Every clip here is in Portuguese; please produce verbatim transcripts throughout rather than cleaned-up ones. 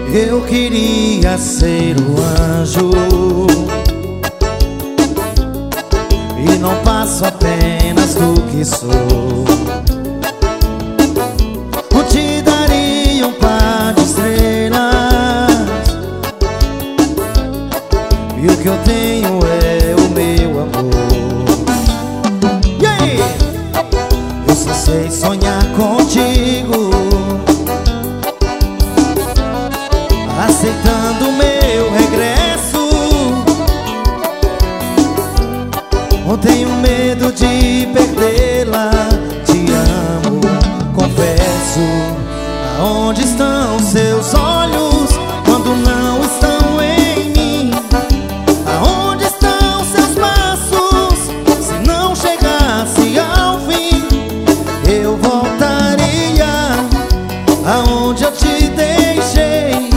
Eu queria ser o anjo e não passo apenas do que sou. Eu te daria um par de estrelas e o que eu tenho é o meu amor. E aí? Eu só sei sonhar contigo, aceitando meu regresso. Não tenho medo de perdê-la. Te amo, confesso. Aonde estão seus olhos quando não estão em mim? Aonde estão seus passos se não chegasse ao fim? Eu voltaria aonde eu te deixei.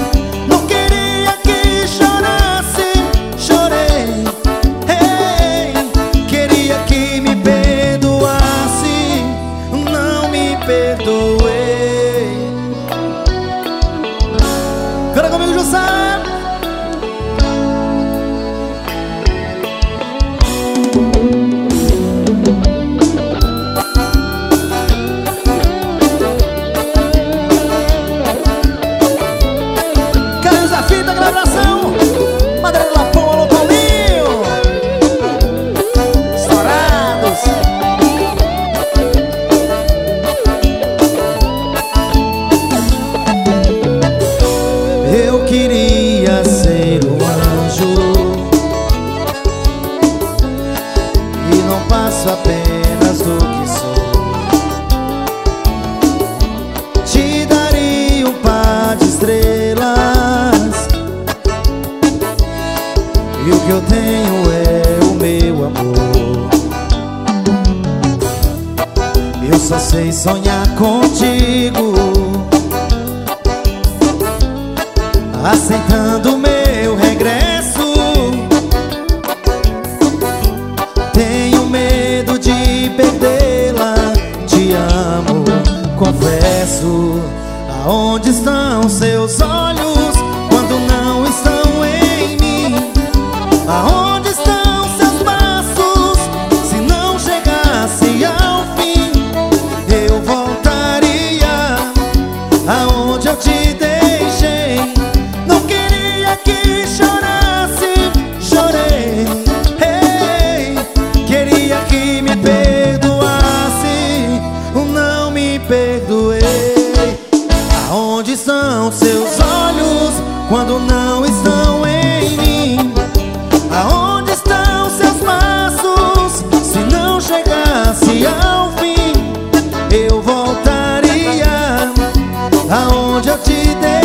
Perdoei. Canta comigo, Jussá. Cadê os afins da gravação? Madeira do Lapão, alô Paulinho. Estourados. Eu queria ser um anjo e não passo apenas do que sou. Te daria um par de estrelas e o que eu tenho é o meu amor. Eu só sei sonhar contigo, aceitando meu regresso. Tenho medo de perdê-la. Te amo, confesso. Aonde estão seus olhos quando não estão em mim? Aonde estão seus passos se não chegasse ao fim? Eu voltaria aonde eu te deixei. Que chorasse, chorei. Hey, queria que me perdoasse, não me perdoei. Aonde estão seus olhos quando não estão em mim? Aonde estão seus passos se não chegasse ao fim? Eu voltaria aonde eu te dei.